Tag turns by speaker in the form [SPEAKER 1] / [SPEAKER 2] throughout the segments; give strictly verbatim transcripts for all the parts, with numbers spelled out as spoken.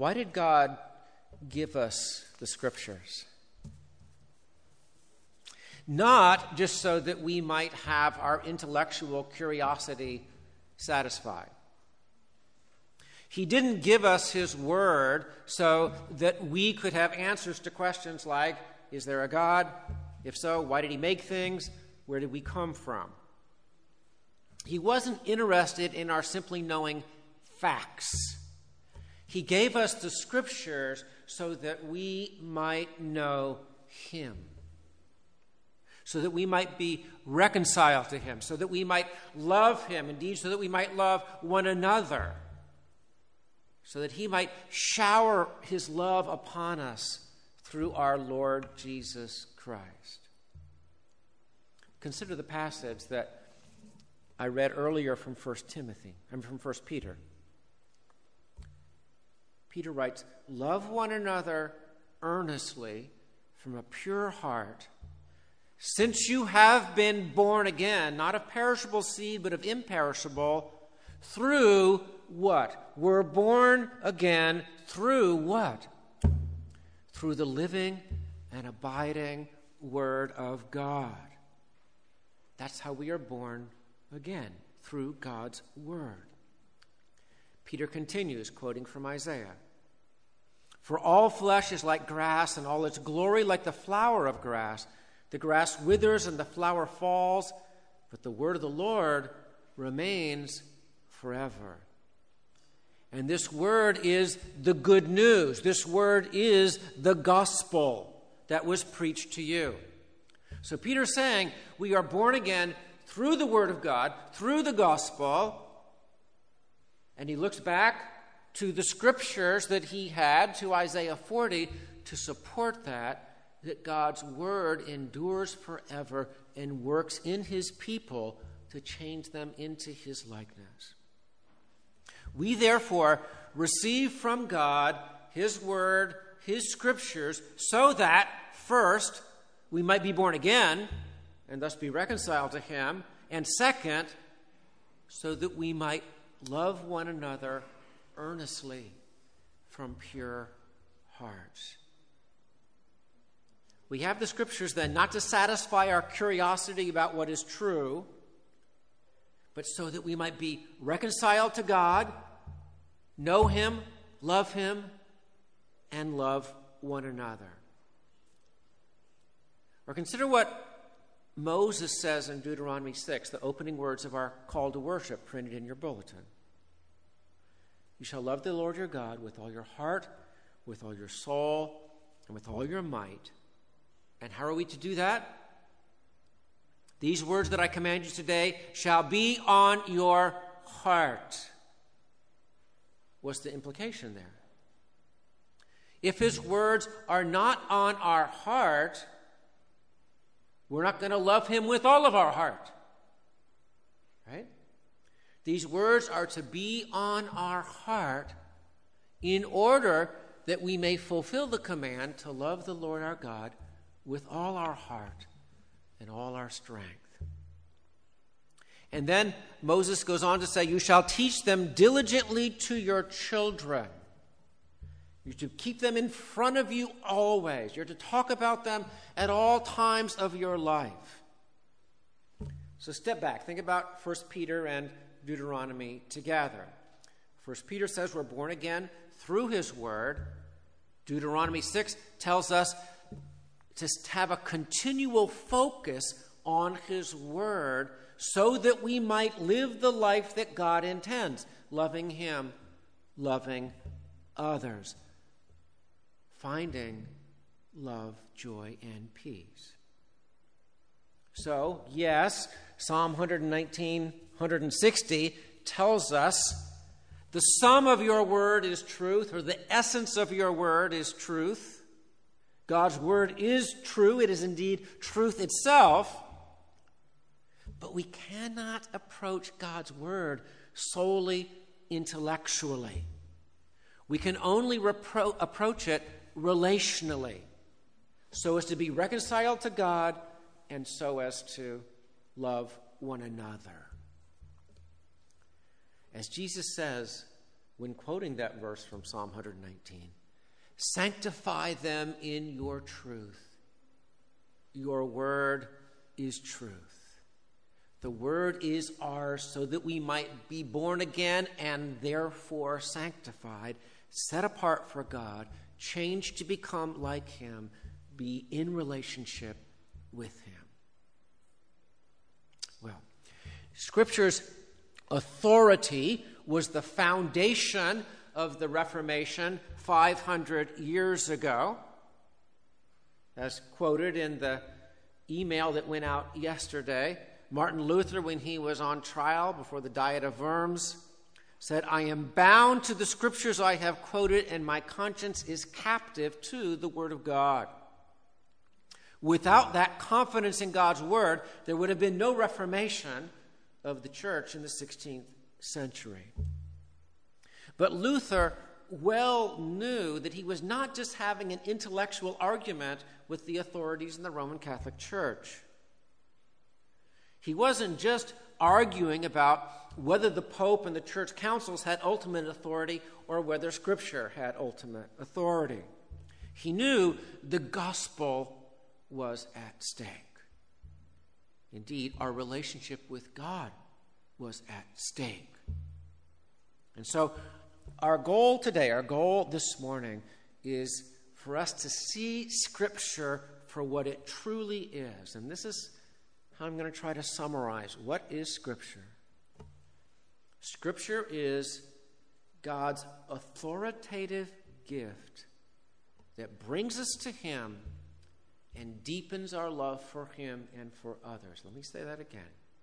[SPEAKER 1] Why did God give us the Scriptures? Not just so that we might have our intellectual curiosity satisfied. He didn't give us his word so that we could have answers to questions like, is there a God? If so, why did he make things? Where did we come from? He wasn't interested in our simply knowing facts. He gave us the Scriptures so that we might know him, so that we might be reconciled to him, so that we might love him, indeed, so that we might love one another, so that he might shower his love upon us through our Lord Jesus Christ. Consider the passage that I read earlier from First Timothy, I'm from First Peter. Peter writes, "Love one another earnestly from a pure heart, since you have been born again, not of perishable seed, but of imperishable, through what? We're born again through what? Through the living and abiding Word of God." That's how we are born again, through God's Word. Peter continues, quoting from Isaiah, "For all flesh is like grass, and all its glory like the flower of grass. The grass withers and the flower falls, but the word of the Lord remains forever." And this word is the good news. This word is the gospel that was preached to you. So Peter's saying we are born again through the word of God, through the gospel. And he looks back to the scriptures that he had, to Isaiah forty, to support that, that God's word endures forever and works in his people to change them into his likeness. We therefore receive from God his word, his scriptures, so that, first, we might be born again and thus be reconciled to him, and second, so that we might love one another earnestly from pure hearts. We have the scriptures then not to satisfy our curiosity about what is true, but so that we might be reconciled to God, know him, love him, and love one another. Or consider what Moses says in Deuteronomy six, the opening words of our call to worship printed in your bulletin. "You shall love the Lord your God with all your heart, with all your soul, and with all your might." And how are we to do that? "These words that I command you today shall be on your heart." What's the implication there? If his words are not on our heart, we're not going to love him with all of our heart. Right? These words are to be on our heart in order that we may fulfill the command to love the Lord our God with all our heart and all our strength. And then Moses goes on to say, "You shall teach them diligently to your children." You're to keep them in front of you always. You're to talk about them at all times of your life. So step back. Think about First Peter and Deuteronomy together. First Peter says we're born again through his word. Deuteronomy six tells us to have a continual focus on his word so that we might live the life that God intends, loving him, loving others, finding love, joy, and peace. So, yes, Psalm one nineteen, one sixty tells us the sum of your word is truth, or the essence of your word is truth. God's word is true. It is indeed truth itself. But we cannot approach God's word solely intellectually. We can only repro- approach it relationally, so as to be reconciled to God and so as to love one another. As Jesus says, when quoting that verse from Psalm one nineteen. Sanctify them in your truth. Your word is truth. The word is ours so that we might be born again and therefore sanctified, set apart for God, changed to become like him, be in relationship with him. Well, Scripture's authority was the foundation of the Reformation five hundred years ago, as quoted in the email that went out yesterday. Martin Luther, when he was on trial before the Diet of Worms, said, I am bound to the Scriptures I have quoted, and my conscience is captive to the Word of God. Without that confidence in God's Word, there would have been no Reformation of the church in the sixteenth century. But Luther well knew that he was not just having an intellectual argument with the authorities in the Roman Catholic Church. He wasn't just arguing about whether the Pope and the church councils had ultimate authority or whether Scripture had ultimate authority. He knew the gospel was at stake. Indeed, our relationship with God was at stake. And so our goal today, our goal this morning, is for us to see Scripture for what it truly is. And this is how I'm going to try to summarize. What is Scripture? Scripture is God's authoritative gift that brings us to him and deepens our love for him and for others. Let me say that again.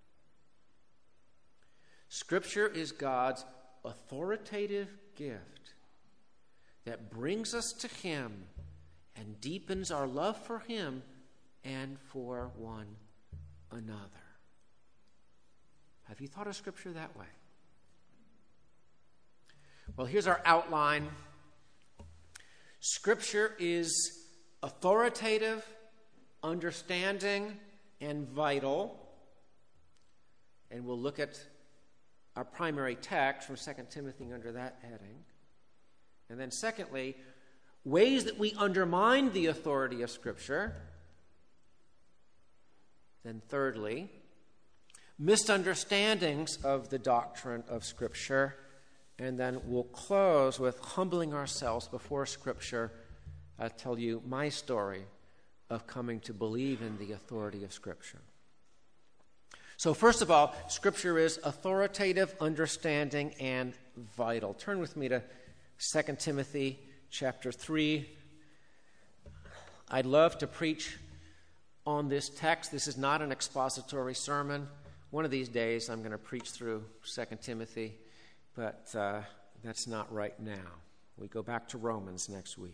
[SPEAKER 1] Scripture is God's authoritative gift that brings us to him and deepens our love for him and for one another. Have you thought of Scripture that way? Well, here's our outline. Scripture is authoritative, understanding, and vital. And we'll look at our primary text from Second Timothy under that heading. And then secondly, ways that we undermine the authority of Scripture. Then thirdly, misunderstandings of the doctrine of Scripture. And then we'll close with humbling ourselves before Scripture. I'll tell you my story of coming to believe in the authority of Scripture. So first of all, Scripture is authoritative, understanding, and vital. Turn with me to Second Timothy chapter three. I'd love to preach on this text. This is not an expository sermon. One of these days I'm going to preach through Second Timothy, but uh, that's not right now. We go back to Romans next week.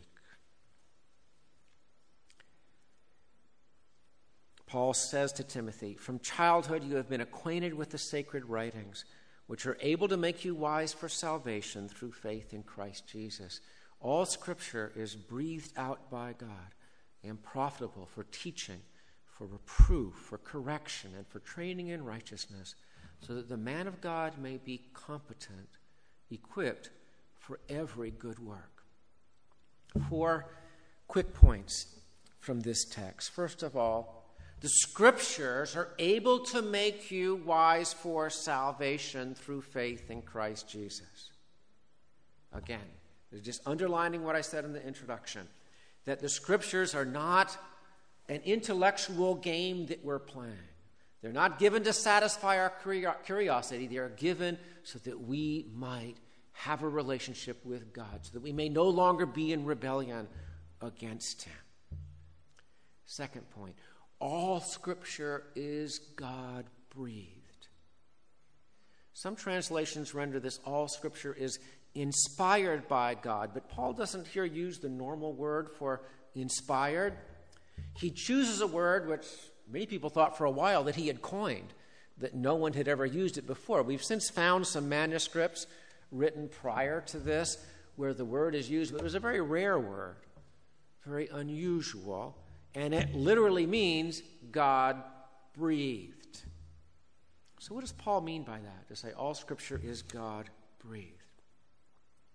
[SPEAKER 1] Paul says to Timothy, from childhood you have been acquainted with the sacred writings, which are able to make you wise for salvation through faith in Christ Jesus. All Scripture is breathed out by God and profitable for teaching, for reproof, for correction, and for training in righteousness, so that the man of God may be competent, equipped for every good work. Four quick points from this text. First of all, the Scriptures are able to make you wise for salvation through faith in Christ Jesus. Again, just underlining what I said in the introduction, that the Scriptures are not an intellectual game that we're playing. They're not given to satisfy our curiosity. They are given so that we might have a relationship with God, so that we may no longer be in rebellion against him. Second point, all Scripture is God-breathed. Some translations render this all Scripture is inspired by God, but Paul doesn't here use the normal word for inspired. He chooses a word which many people thought for a while that he had coined, that no one had ever used it before. We've since found some manuscripts written prior to this where the word is used, but it was a very rare word, very unusual, and it literally means God-breathed. So what does Paul mean by that, to say all Scripture is God-breathed?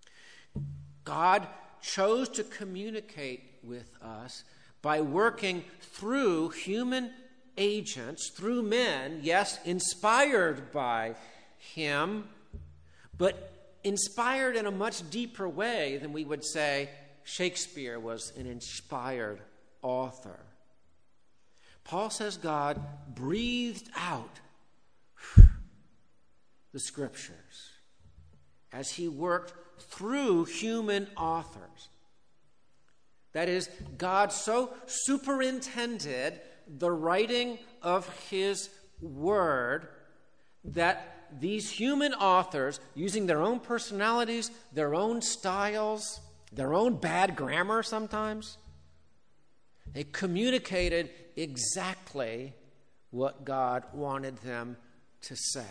[SPEAKER 1] God chose to communicate with us by working through human agents, through men, yes, inspired by him, but inspired in a much deeper way than we would say Shakespeare was an inspired author. Paul says God breathed out the Scriptures as he worked through human authors. That is, God so superintended the writing of his word that these human authors, using their own personalities, their own styles, their own bad grammar sometimes, they communicated exactly what God wanted them to say.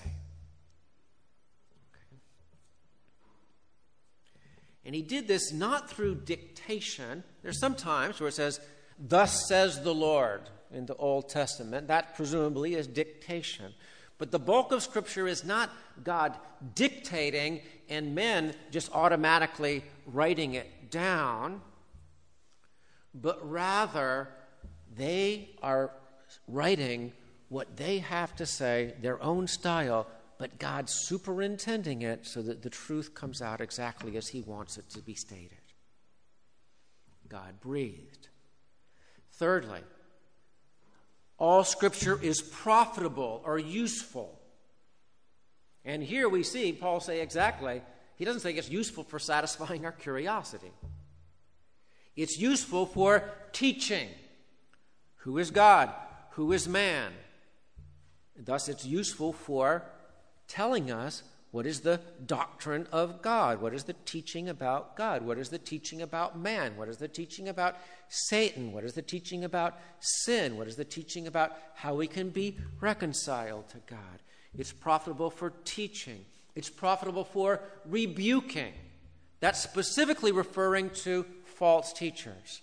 [SPEAKER 1] And he did this not through dictation. There's some times where it says, "Thus says the Lord," in the Old Testament. That presumably is dictation. But the bulk of Scripture is not God dictating and men just automatically writing it down, but rather they are writing what they have to say, their own style, but God superintending it so that the truth comes out exactly as he wants it to be stated. God breathed. Thirdly, all Scripture is profitable or useful. And here we see Paul say exactly, he doesn't say it's useful for satisfying our curiosity. It's useful for teaching. Who is God? Who is man? Thus, it's useful for telling us what is the doctrine of God, what is the teaching about God, what is the teaching about man, what is the teaching about Satan, what is the teaching about sin, what is the teaching about how we can be reconciled to God. It's profitable for teaching. It's profitable for rebuking. That's specifically referring to false teachers.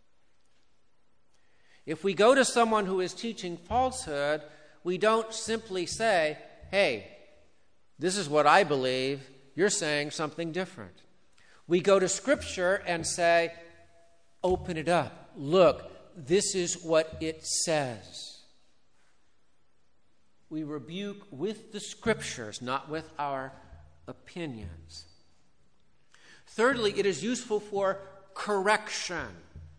[SPEAKER 1] If we go to someone who is teaching falsehood, we don't simply say, "Hey, this is what I believe. You're saying something different." We go to Scripture and say, "Open it up. Look, this is what it says." We rebuke with the Scriptures, not with our opinions. Thirdly, it is useful for correction.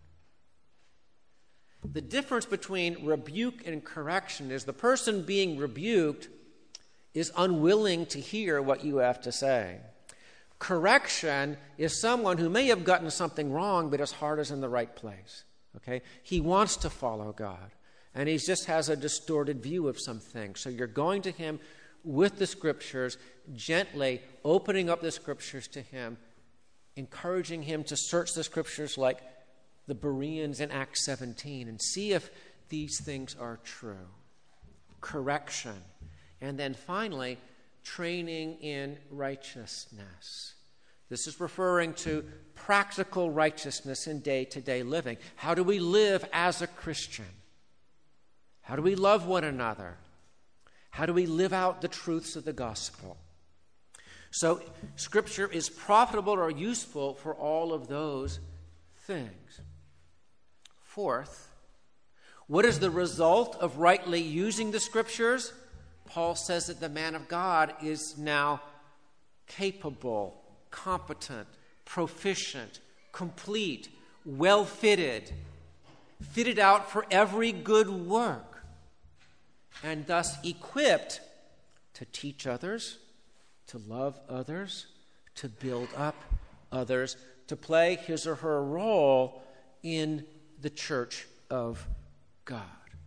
[SPEAKER 1] The difference between rebuke and correction is the person being rebuked is unwilling to hear what you have to say. Correction is someone who may have gotten something wrong, but his heart is in the right place. Okay? He wants to follow God, and he just has a distorted view of some things. So you're going to him with the Scriptures, gently opening up the Scriptures to him, encouraging him to search the Scriptures like the Bereans in Acts seventeen and see if these things are true. Correction. And then finally, training in righteousness. This is referring to practical righteousness in day-to-day living. How do we live as a Christian? How do we love one another? How do we live out the truths of the gospel? So, Scripture is profitable or useful for all of those things. Fourth, what is the result of rightly using the Scriptures? Paul says that the man of God is now capable, competent, proficient, complete, well-fitted, fitted out for every good work, and thus equipped to teach others, to love others, to build up others, to play his or her role in the church of God.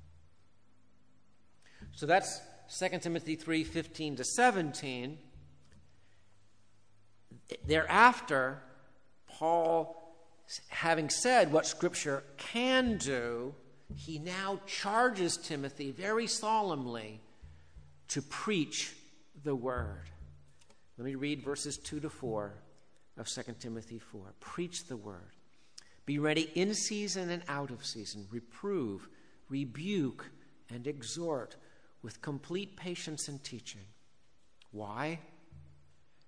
[SPEAKER 1] So that's Second Timothy three fifteen to seventeen. Thereafter, Paul, having said what Scripture can do, he now charges Timothy very solemnly to preach the word. Let me read verses two to four of Second Timothy four. Preach the word. Be ready in season and out of season. Reprove, rebuke, and exhort with complete patience and teaching. Why?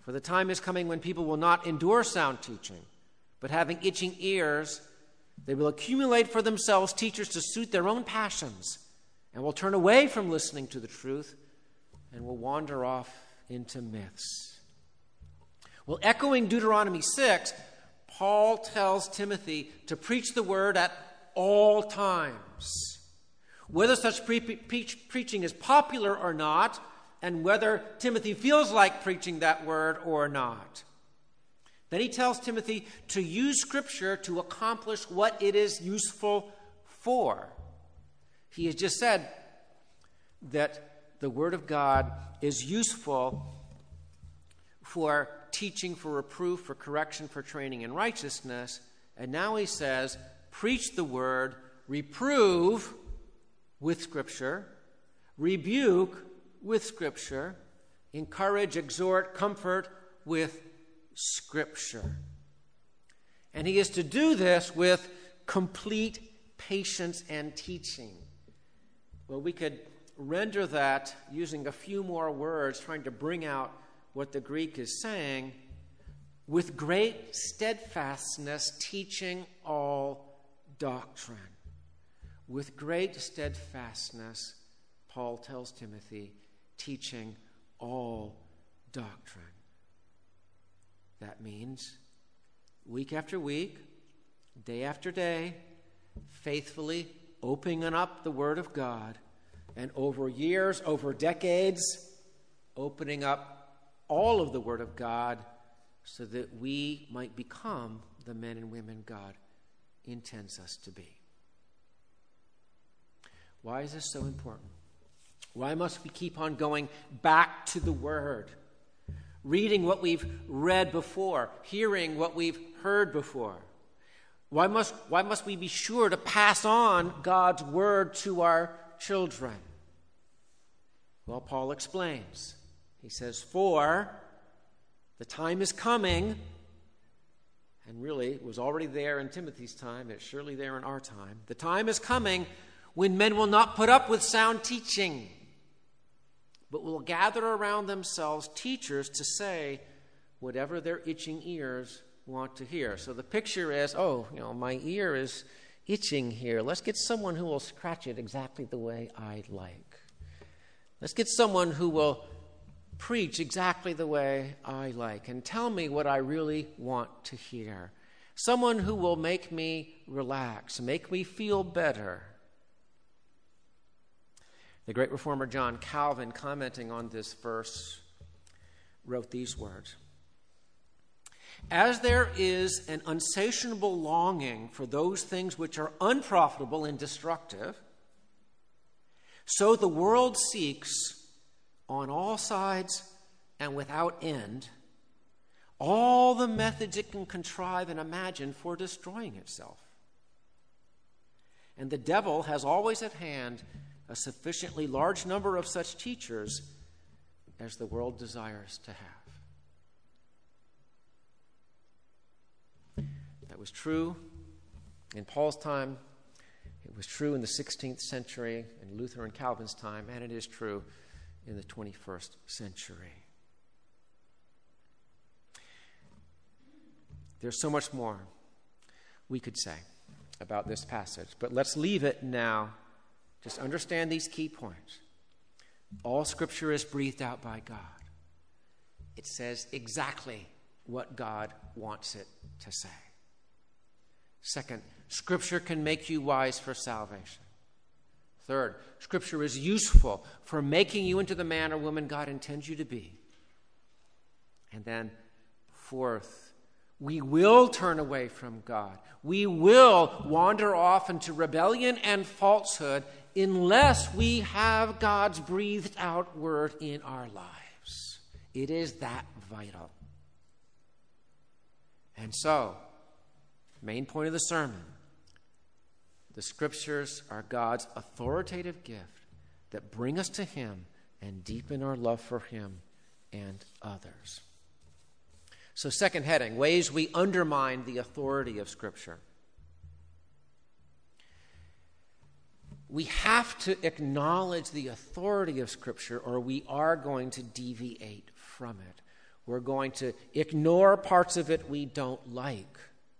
[SPEAKER 1] For the time is coming when people will not endure sound teaching, but having itching ears, they will accumulate for themselves teachers to suit their own passions, and will turn away from listening to the truth and will wander off into myths. Well, echoing Deuteronomy six, Paul tells Timothy to preach the word at all times, whether such pre- pre- preaching is popular or not, and whether Timothy feels like preaching that word or not. Then he tells Timothy to use Scripture to accomplish what it is useful for. He has just said that the Word of God is useful for teaching, for reproof, for correction, for training in righteousness. And now he says, preach the Word, reprove with Scripture, rebuke with Scripture, encourage, exhort, comfort with Scripture. And he is to do this with complete patience and teaching. Well, we could render that using a few more words, trying to bring out what the Greek is saying, with great steadfastness, teaching all doctrine. With great steadfastness, Paul tells Timothy, teaching all doctrine. That means week after week, day after day, faithfully opening up the Word of God, and over years, over decades, opening up all of the Word of God so that we might become the men and women God intends us to be. Why is this so important? Why must we keep on going back to the Word? Reading what we've read before, hearing what we've heard before. Why must, why must we be sure to pass on God's Word to our children? Well, Paul explains. He says, for the time is coming, and really it was already there in Timothy's time, it's surely there in our time. The time is coming when men will not put up with sound teaching, but will gather around themselves teachers to say whatever their itching ears want to hear. So the picture is, oh, you know, my ear is itching here. Let's get someone who will scratch it exactly the way I like. Let's get someone who will preach exactly the way I like and tell me what I really want to hear. Someone who will make me relax, make me feel better. The great reformer John Calvin, commenting on this verse, wrote these words. As there is an unsatiable longing for those things which are unprofitable and destructive, so the world seeks on all sides and without end all the methods it can contrive and imagine for destroying itself. And the devil has always at hand a sufficiently large number of such teachers as the world desires to have. That was true in Paul's time. It was true in the sixteenth century, in Luther and Calvin's time, and it is true in the twenty-first century. There's so much more we could say about this passage, but let's leave it now. Just understand these key points. All Scripture is breathed out by God. It says exactly what God wants it to say. Second, Scripture can make you wise for salvation. Third, Scripture is useful for making you into the man or woman God intends you to be. And then, fourth, we will turn away from God. We will wander off into rebellion and falsehood unless we have God's breathed out word in our lives. It is that vital. And so, main point of the sermon, the Scriptures are God's authoritative gift that bring us to Him and deepen our love for Him and others. So, second heading, ways we undermine the authority of Scripture. We have to acknowledge the authority of Scripture or we are going to deviate from it. We're going to ignore parts of it we don't like,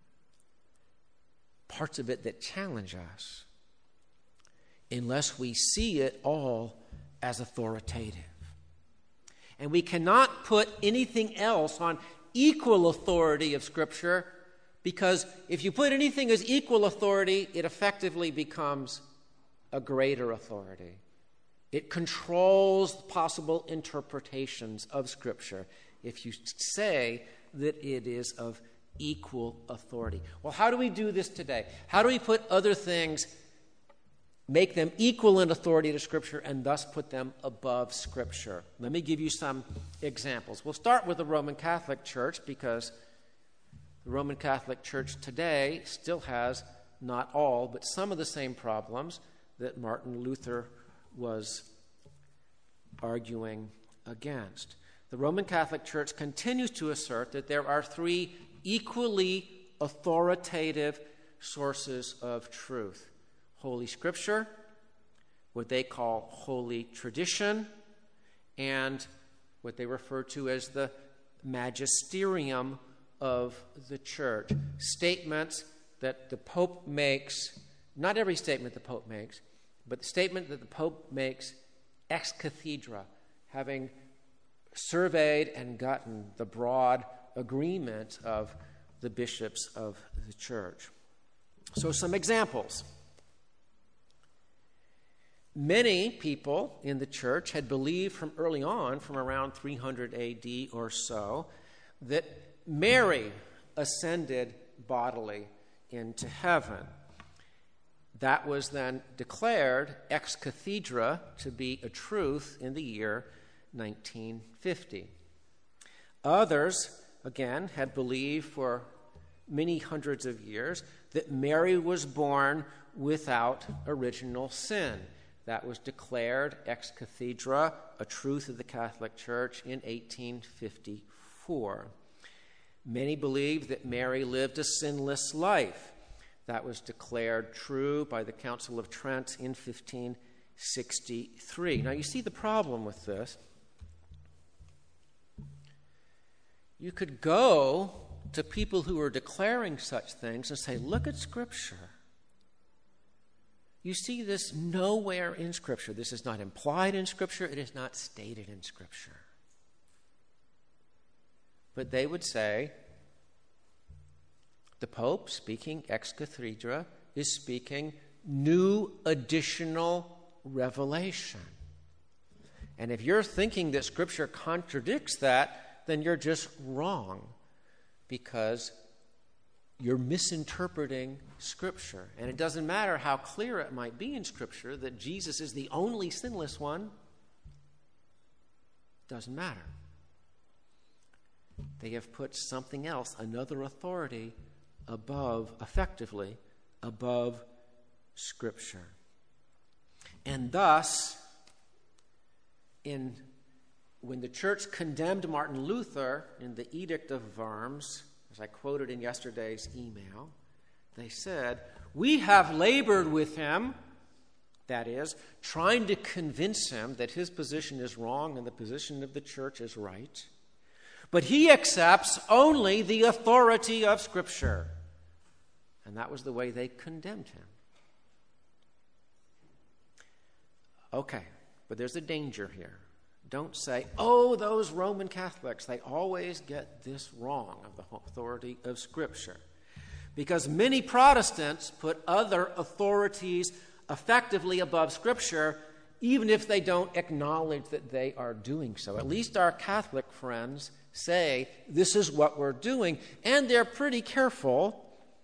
[SPEAKER 1] parts of it that challenge us, unless we see it all as authoritative. And we cannot put anything else on equal authority of Scripture, because if you put anything as equal authority, it effectively becomes a greater authority. It controls possible interpretations of Scripture if you say that it is of equal authority. Well, how do we do this today? How do we put other things, make them equal in authority to Scripture, and thus put them above Scripture? Let me give you some examples. We'll start with the Roman Catholic Church, because the Roman Catholic Church today still has not all, but some of the same problems that Martin Luther was arguing against. The Roman Catholic Church continues to assert that there are three equally authoritative sources of truth: Holy Scripture, what they call Holy Tradition, and what they refer to as the magisterium of the Church. Statements that the Pope makes, not every statement the Pope makes, but the statement that the Pope makes ex cathedra, having surveyed and gotten the broad agreement of the bishops of the Church. So some examples. Many people in the Church had believed from early on, from around three hundred A D or so, that Mary ascended bodily into heaven. That was then declared ex cathedra to be a truth in the year nineteen fifty. Others, again, had believed for many hundreds of years that Mary was born without original sin. That was declared ex cathedra, a truth of the Catholic Church, in eighteen fifty-four. Many believed that Mary lived a sinless life. That was declared true by the Council of Trent in fifteen sixty-three. Now, you see the problem with this. You could go to people who are declaring such things and say, look at Scripture. You see this nowhere in Scripture. This is not implied in Scripture. It is not stated in Scripture. But they would say, the Pope, speaking ex cathedra, is speaking new additional revelation. And if you're thinking that Scripture contradicts that, then you're just wrong, because you're misinterpreting Scripture. And it doesn't matter how clear it might be in Scripture that Jesus is the only sinless one. Doesn't matter. They have put something else, another authority, above, effectively, above Scripture. And thus, in when the Church condemned Martin Luther in the Edict of Worms, as I quoted in yesterday's email, they said, we have labored with him, that is, trying to convince him that his position is wrong and the position of the Church is right, but he accepts only the authority of Scripture. And that was the way they condemned him. Okay, but there's a danger here. Don't say, oh, those Roman Catholics, they always get this wrong of the authority of Scripture. Because many Protestants put other authorities effectively above Scripture, even if they don't acknowledge that they are doing so. At least our Catholic friends say, this is what we're doing, and they're pretty careful.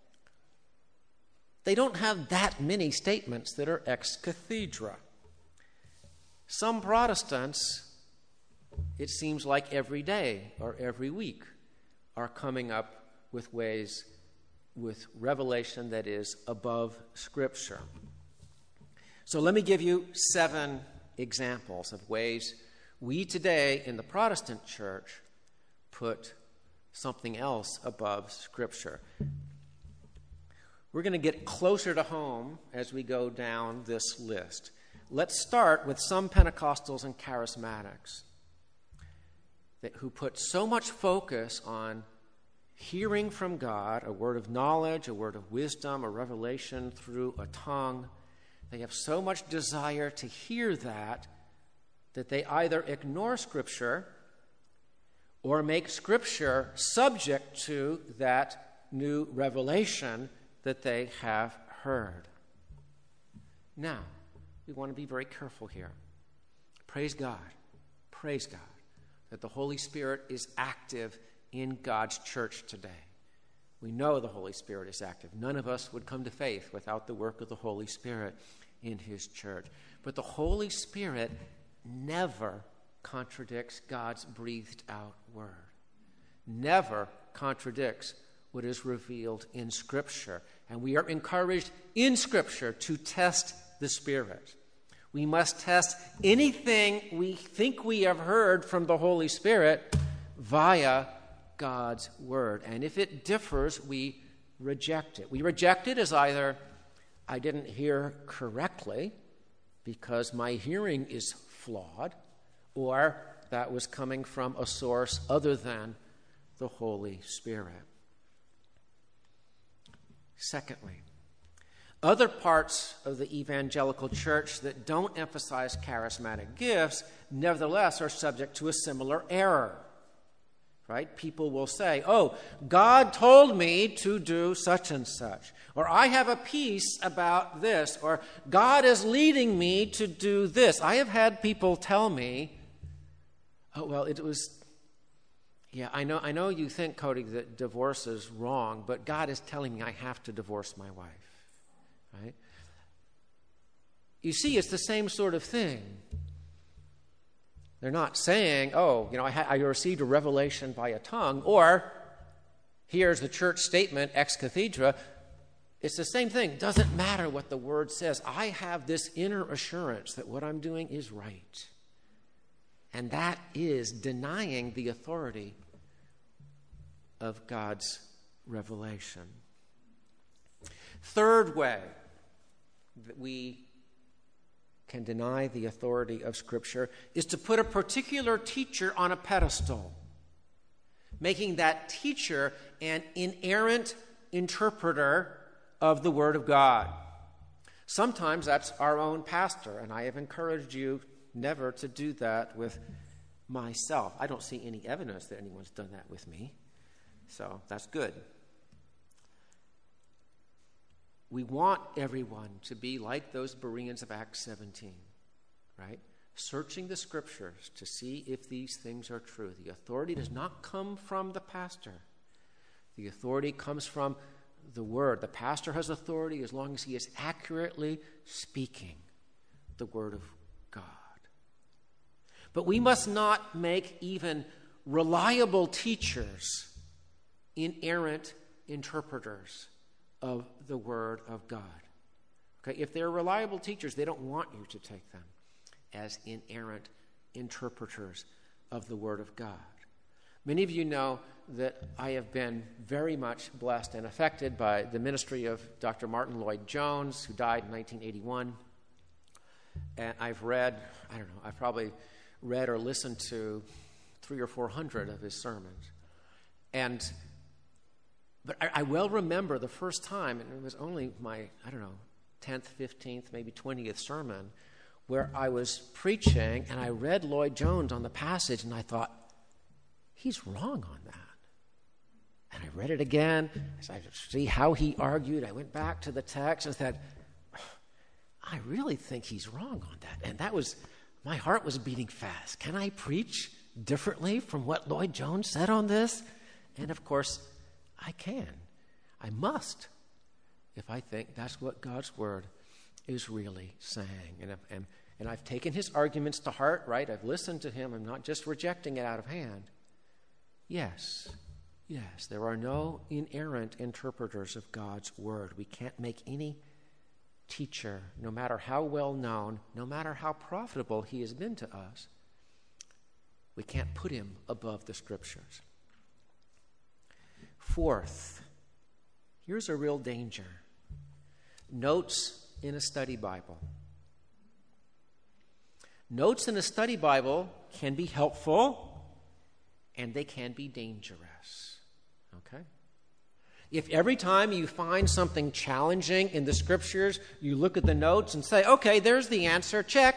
[SPEAKER 1] They don't have that many statements that are ex cathedra. Some Protestants, it seems like every day or every week, are coming up with ways, with revelation that is above Scripture. So let me give you seven examples of ways we today in the Protestant Church put something else above Scripture. We're going to get closer to home as we go down this list. Let's start with some Pentecostals and Charismatics. that who put so much focus on hearing from God, a word of knowledge, a word of wisdom, a revelation through a tongue. They have so much desire to hear that that they either ignore Scripture or make Scripture subject to that new revelation that they have heard. Now, we want to be very careful here. Praise God, praise God, that the Holy Spirit is active in God's church today. We know the Holy Spirit is active. None of us would come to faith without the work of the Holy Spirit in his church. But the Holy Spirit never contradicts God's breathed out word. Never contradicts what is revealed in Scripture. And we are encouraged in Scripture to test the Spirit. We must test anything we think we have heard from the Holy Spirit via God's word. And if it differs, we reject it. We reject it as either I didn't hear correctly because my hearing is flawed, or that was coming from a source other than the Holy Spirit. Secondly, other parts of the evangelical church that don't emphasize charismatic gifts, nevertheless, are subject to a similar error. Right? People will say, oh, God told me to do such and such. Or I have a piece about this. Or God is leading me to do this. I have had people tell me, oh, well, it was, yeah, I know, I know you think, Cody, that divorce is wrong, but God is telling me I have to divorce my wife. Right? You see, it's the same sort of thing. They're not saying, oh, you know, I, ha- I received a revelation by a tongue, or here's the church statement ex cathedra. It's the same thing. Doesn't matter what the word says. I have this inner assurance that what I'm doing is right. And that is denying the authority of God's revelation. Third way that we can deny the authority of Scripture is to put a particular teacher on a pedestal, making that teacher an inerrant interpreter of the Word of God. Sometimes that's our own pastor, and I have encouraged you never to do that with myself. I don't see any evidence that anyone's done that with me, so that's good. We want everyone to be like those Bereans of Acts seventeen, right? Searching the Scriptures to see if these things are true. The authority does not come from the pastor. The authority comes from the Word. The pastor has authority as long as he is accurately speaking the Word of God. But we must not make even reliable teachers inerrant interpreters of the Word of God. Okay, if they're reliable teachers, they don't want you to take them as inerrant interpreters of the Word of God. Many of you know that I have been very much blessed and affected by the ministry of Doctor Martin Lloyd-Jones, who died in nineteen eighty-one. And I've read, I don't know, I've probably read or listened to three or four hundred of his sermons. And But I, I well remember the first time, and it was only my, I don't know, tenth, fifteenth, maybe twentieth sermon, where I was preaching and I read Lloyd-Jones on the passage and I thought, he's wrong on that. And I read it again, as I see how he argued. I went back to the text and said, I really think he's wrong on that. And that was, my heart was beating fast. Can I preach differently from what Lloyd-Jones said on this? And of course, I can. I must, if I think that's what God's Word is really saying. And, and, and I've taken his arguments to heart, right? I've listened to him. I'm not just rejecting it out of hand. Yes, yes, there are no inerrant interpreters of God's Word. We can't make any teacher, no matter how well known, no matter how profitable he has been to us, we can't put him above the Scriptures. Fourth, here's a real danger. Notes in a study Bible. Notes in a study Bible can be helpful and they can be dangerous. Okay? If every time you find something challenging in the Scriptures, you look at the notes and say, okay, there's the answer, check,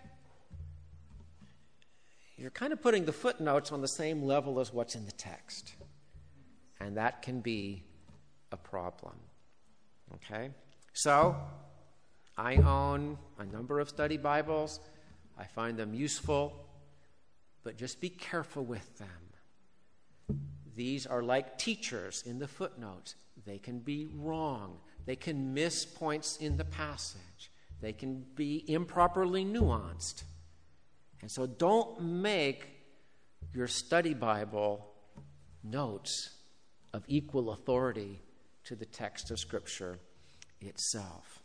[SPEAKER 1] you're kind of putting the footnotes on the same level as what's in the text. And that can be a problem. Okay? So, I own a number of study Bibles. I find them useful, but just be careful with them. These are like teachers in the footnotes. They can be wrong. They can miss points in the passage. They can be improperly nuanced. And so don't make your study Bible notes of equal authority to the text of Scripture itself.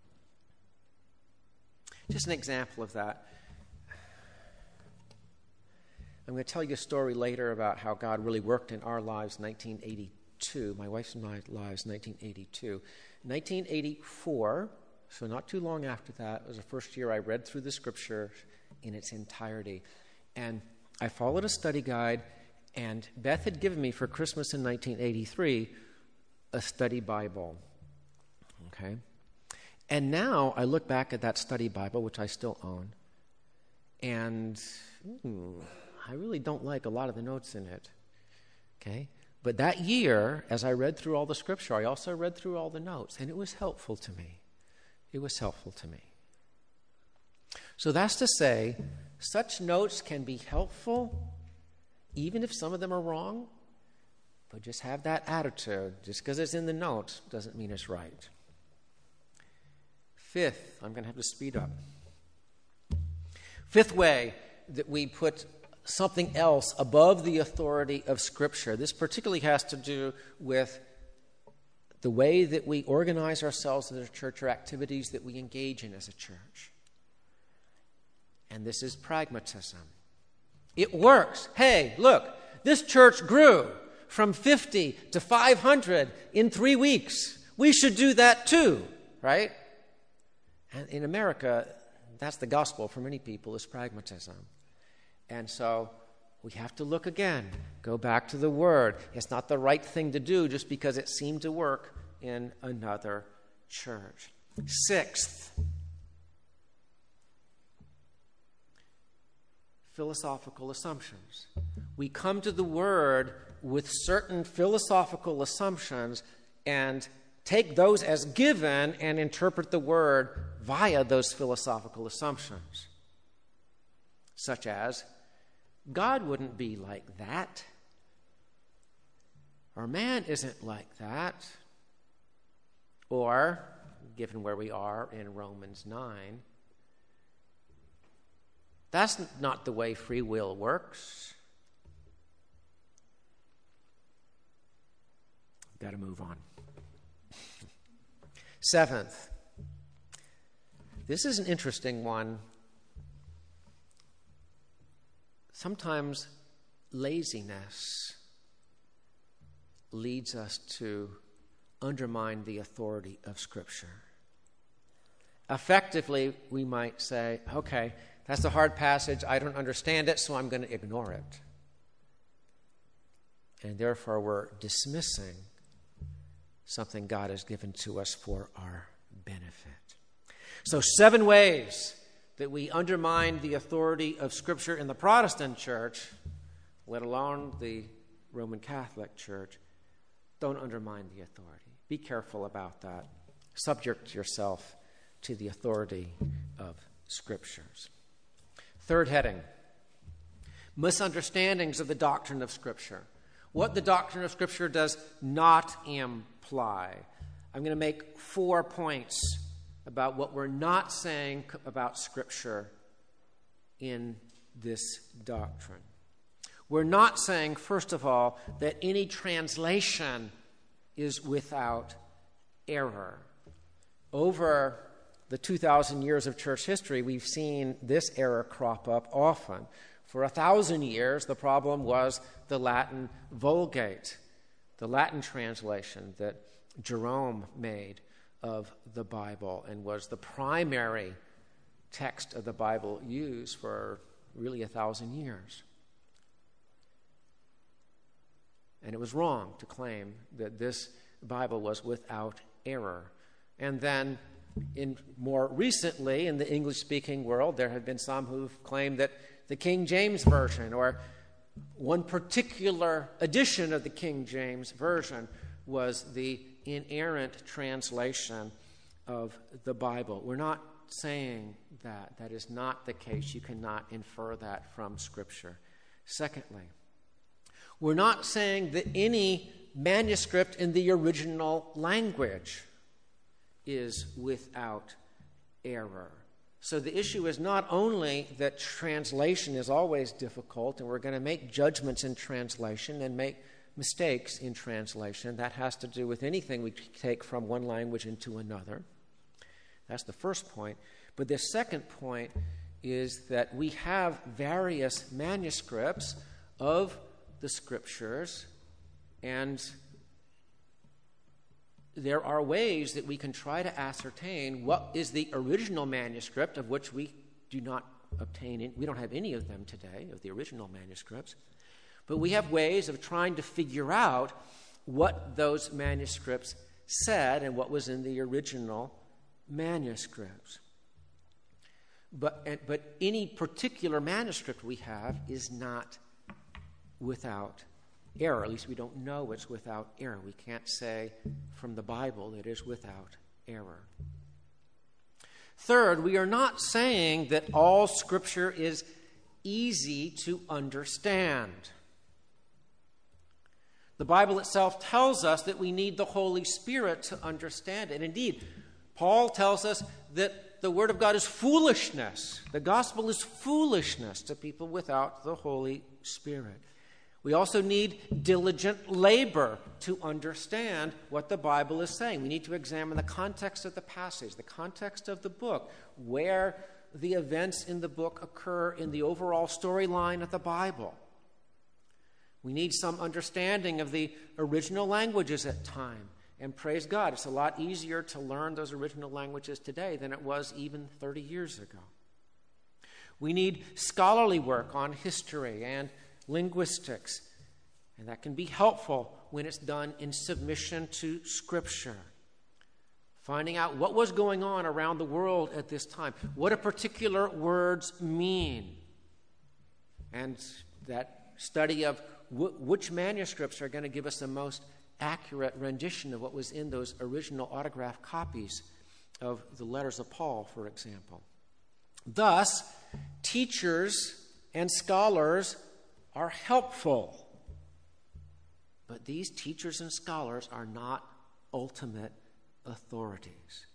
[SPEAKER 1] Just an example of that. I'm going to tell you a story later about how God really worked in our lives in nineteen eighty-two, my wife's and my lives in nineteen eighty-two. nineteen eighty-four, so not too long after that, was the first year I read through the Scripture in its entirety. And I followed a study guide, and Beth had given me for Christmas in nineteen eighty-three a study Bible. Okay? And now I look back at that study Bible, which I still own, and ooh, I really don't like a lot of the notes in it. Okay? But that year, as I read through all the Scripture, I also read through all the notes, and it was helpful to me. It was helpful to me. So that's to say, such notes can be helpful, even if some of them are wrong, but just have that attitude. Just because it's in the notes doesn't mean it's right. Fifth, I'm going to have to speed up. Fifth way that we put something else above the authority of Scripture. This particularly has to do with the way that we organize ourselves as a church or activities that we engage in as a church. And this is pragmatism. It works. Hey, look, this church grew from fifty to five hundred in three weeks. We should do that too, right? And in America, that's the gospel for many people, is pragmatism. And so we have to look again, go back to the Word. It's not the right thing to do just because it seemed to work in another church. Sixth, philosophical assumptions. We come to the Word with certain philosophical assumptions and take those as given and interpret the Word via those philosophical assumptions. Such as, God wouldn't be like that. Or man isn't like that. Or, given where we are in Romans nine, that's not the way free will works. Got to move on. Seventh, this is an interesting one. Sometimes laziness leads us to undermine the authority of Scripture. Effectively, we might say, okay, that's a hard passage. I don't understand it, so I'm going to ignore it. And therefore, we're dismissing something God has given to us for our benefit. So, seven ways that we undermine the authority of Scripture in the Protestant church, let alone the Roman Catholic Church. Don't undermine the authority. Be careful about that. Subject yourself to the authority of Scriptures. Third heading, misunderstandings of the doctrine of Scripture. What the doctrine of Scripture does not imply. I'm going to make four points about what we're not saying about Scripture in this doctrine. We're not saying, first of all, that any translation is without error. Over the two thousand years of church history, we've seen this error crop up often. For a thousand years, the problem was the Latin Vulgate, the Latin translation that Jerome made of the Bible and was the primary text of the Bible used for really a thousand years. And it was wrong to claim that this Bible was without error. And then, in more recently, in the English-speaking world, there have been some who've claimed that the King James Version, or one particular edition of the King James Version, was the inerrant translation of the Bible. We're not saying that. That is not the case. You cannot infer that from Scripture. Secondly, we're not saying that any manuscript in the original language is without error. So the issue is not only that translation is always difficult, and we're going to make judgments in translation and make mistakes in translation. That has to do with anything we take from one language into another. That's the first point. But the second point is that we have various manuscripts of the Scriptures, and there are ways that we can try to ascertain what is the original manuscript, of which we do not obtain, we don't have any of them today, of the original manuscripts. But we have ways of trying to figure out what those manuscripts said and what was in the original manuscripts. But, but any particular manuscript we have is not without error. At least we don't know it's without error. We can't say from the Bible it is without error. Third, we are not saying that all Scripture is easy to understand. The Bible itself tells us that we need the Holy Spirit to understand it. Indeed, Paul tells us that the Word of God is foolishness. The gospel is foolishness to people without the Holy Spirit. We also need diligent labor to understand what the Bible is saying. We need to examine the context of the passage, the context of the book, where the events in the book occur in the overall storyline of the Bible. We need some understanding of the original languages at time. And praise God, it's a lot easier to learn those original languages today than it was even thirty years ago. We need scholarly work on history and linguistics, and that can be helpful when it's done in submission to Scripture. Finding out what was going on around the world at this time, what do particular words mean, and that study of w- which manuscripts are going to give us the most accurate rendition of what was in those original autographed copies of the letters of Paul, for example. Thus, teachers and scholars are helpful, but these teachers and scholars are not ultimate authorities.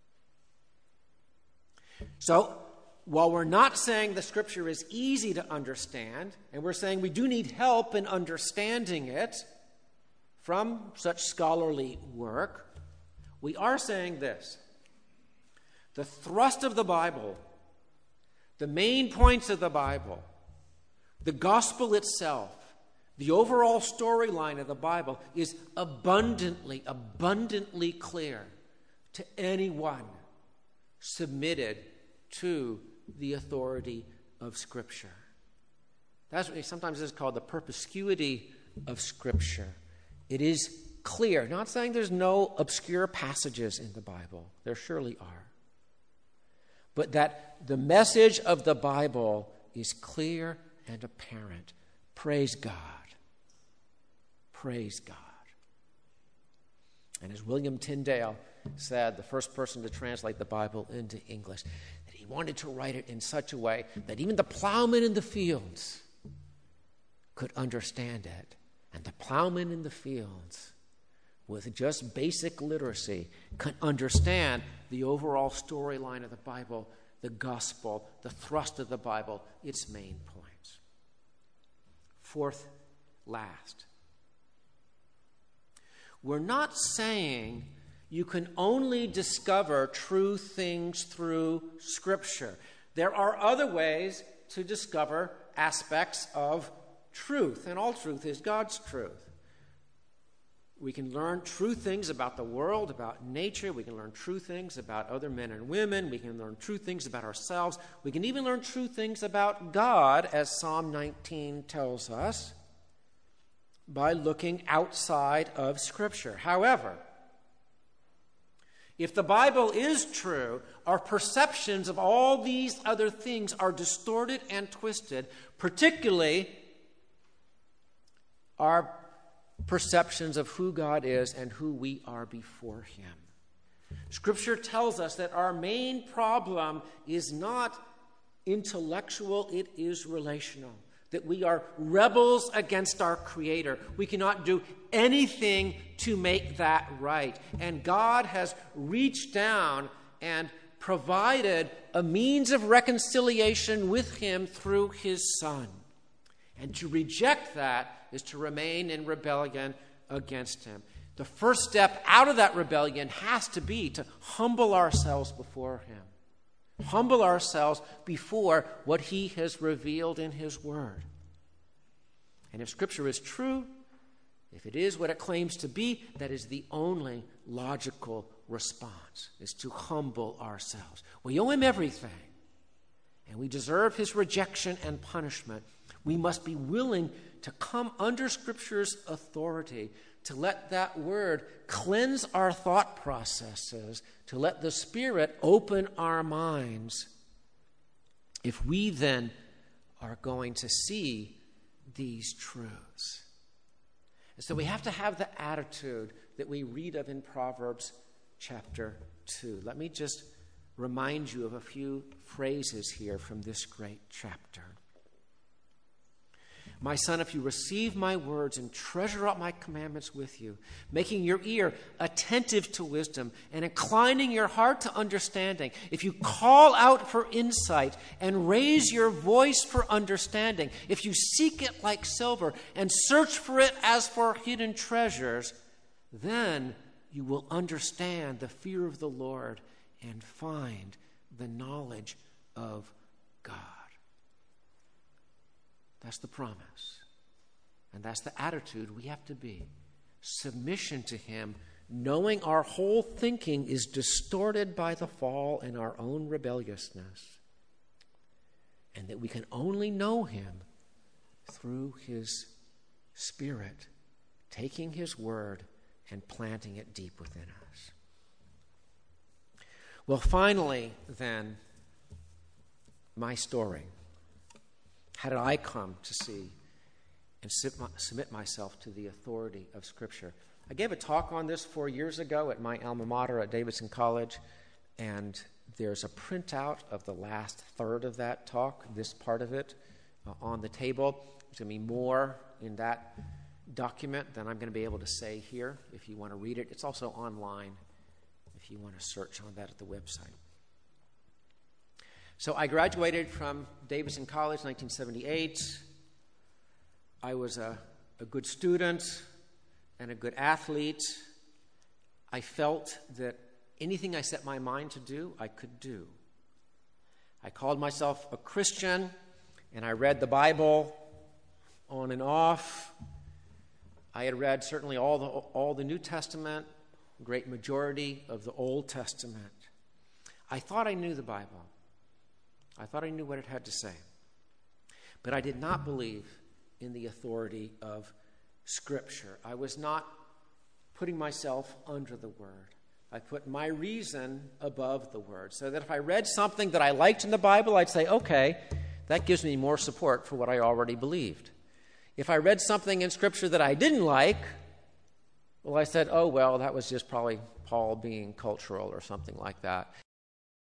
[SPEAKER 1] So, while we're not saying the Scripture is easy to understand, and we're saying we do need help in understanding it from such scholarly work, we are saying this: the thrust of the Bible, the main points of the Bible, the gospel itself, the overall storyline of the Bible is abundantly, abundantly clear to anyone submitted to the authority of Scripture. That's what sometimes is called the perspicuity of Scripture. It is clear. Not saying there's no obscure passages in the Bible. There surely are. But that the message of the Bible is clear and apparent. Praise God. Praise God. And as William Tyndale said, the first person to translate the Bible into English, that he wanted to write it in such a way that even the plowman in the fields could understand it. And the plowman in the fields, with just basic literacy, can understand the overall storyline of the Bible, the gospel, the thrust of the Bible, its main points. Fourth, last. We're not saying you can only discover true things through Scripture. There are other ways to discover aspects of truth, and all truth is God's truth. We can learn true things about the world, about nature. We can learn true things about other men and women. We can learn true things about ourselves. We can even learn true things about God, as Psalm nineteen tells us. by looking outside of Scripture. However, if the Bible is true, our perceptions of all these other things are distorted and twisted, particularly our perceptions of who God is and who we are before Him. Scripture tells us that our main problem is not intellectual, it is relational. That we are rebels against our Creator. We cannot do anything to make that right. And God has reached down and provided a means of reconciliation with Him through His Son. And to reject that is to remain in rebellion against Him. The first step out of that rebellion has to be to humble ourselves before Him. Humble ourselves before what He has revealed in His Word. And if Scripture is true, if it is what it claims to be, that is the only logical response, is to humble ourselves. We owe Him everything, and we deserve His rejection and punishment. We must be willing to come under Scripture's authority, to let that Word cleanse our thought processes, to let the Spirit open our minds, if we then are going to see these truths. And so we have to have the attitude that we read of in Proverbs chapter two. Let me just remind you of a few phrases here from this great chapter. My son, if you receive my words and treasure up my commandments with you, making your ear attentive to wisdom and inclining your heart to understanding, if you call out for insight and raise your voice for understanding, if you seek it like silver and search for it as for hidden treasures, then you will understand the fear of the Lord and find the knowledge of God. That's the promise. And that's the attitude we have to be. Submission to Him, knowing our whole thinking is distorted by the fall and our own rebelliousness. And that we can only know Him through His Spirit, taking His Word and planting it deep within us. Well, finally, then, my story. How did I come to see and submit myself to the authority of Scripture? I gave a talk on this four years ago at my alma mater at Davidson College, and there's a printout of the last third of that talk, this part of it, uh, on the table. There's going to be more in that document than I'm going to be able to say here if you want to read it. It's also online if you want to search on that at the website. So I graduated from Davidson College in nineteen seventy-eight. I was a, a good student and a good athlete. I felt that anything I set my mind to do, I could do. I called myself a Christian, and I read the Bible on and off. I had read certainly all the, all the New Testament, a great majority of the Old Testament. I thought I knew the Bible. I thought I knew what it had to say. But I did not believe in the authority of Scripture. I was not putting myself under the Word. I put my reason above the Word. So that if I read something that I liked in the Bible, I'd say, okay, that gives me more support for what I already believed. If I read something in Scripture that I didn't like, well, I said, oh, well, that was just probably Paul being cultural or something like that.